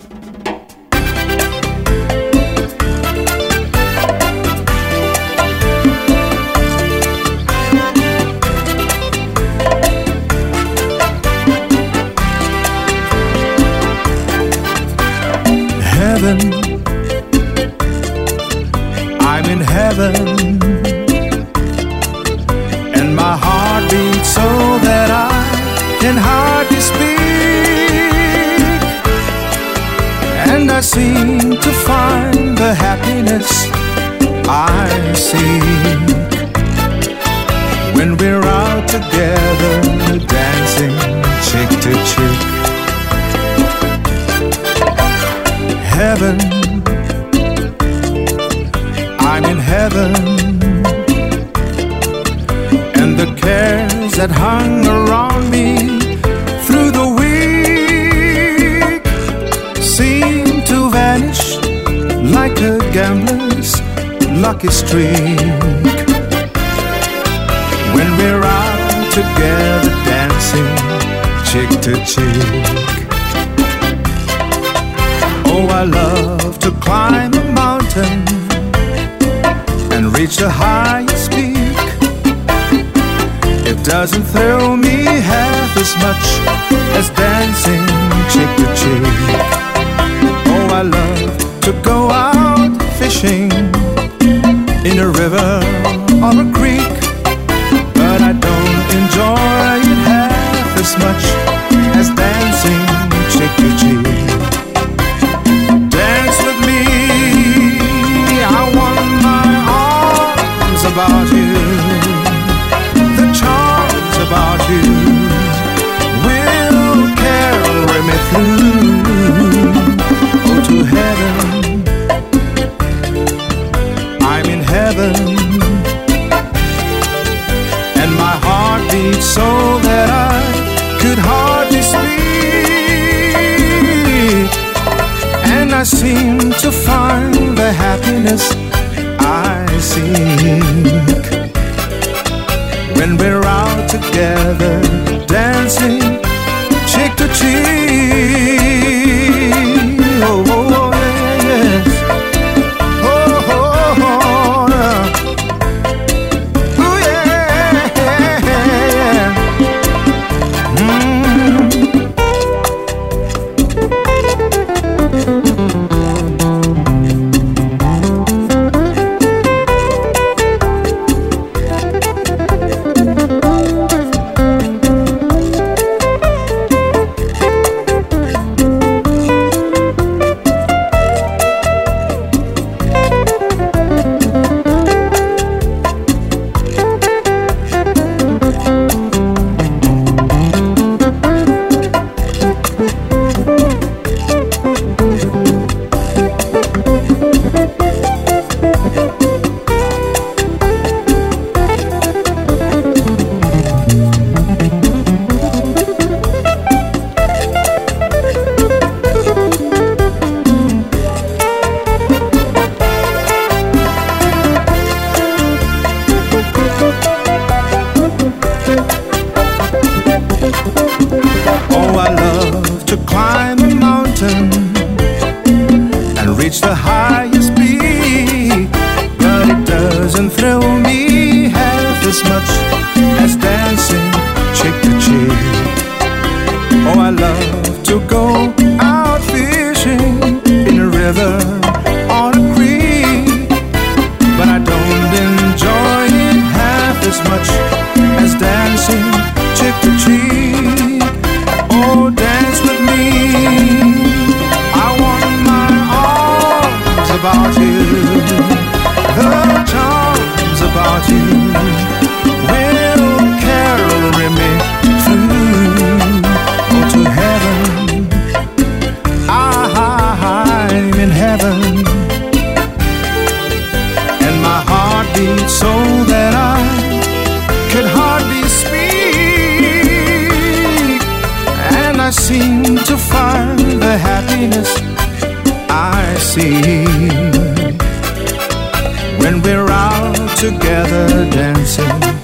Heaven, I'm in heaven, and my heart beats so that I can hardly speak, and I seem to find the happiness I seek when we're out together dancing cheek to cheek. Heaven, I'm in heaven, and the cares that hung around me through the week seem to vanish like a gambler's lucky streak when we're out together dancing cheek to cheek. Oh, I love to climb a mountain and reach the highest peak. It doesn't thrill me half as much as dancing cheek to cheek. Oh, I love to go out fishing in a river or a creek, but I don't enjoy it half as much as dancing cheek to cheek. About you, the charms about you will carry me through. Oh, to heaven, I'm in heaven, and my heart beats so that I could hardly speak, and I seem to find the happiness I seek when we're out together dancing cheek to cheek. Oh, oh, oh yes. Oh, oh, oh, yeah. Oh, yeah, yeah. Oh, I love to climb a mountain and reach the highest peak, but it doesn't thrill me half as much as dancing cheek to cheek. Oh, I love to go out fishing in a river or a creek, but I don't enjoy it half as much as dancing cheek to cheek. Oh, dance with me, I want my arms about you, the charms about you will carry me through. Oh, to heaven, I'm in heaven, and my heart beats so that I could hardly speak, and I seem to find the happiness I see when we're out together dancing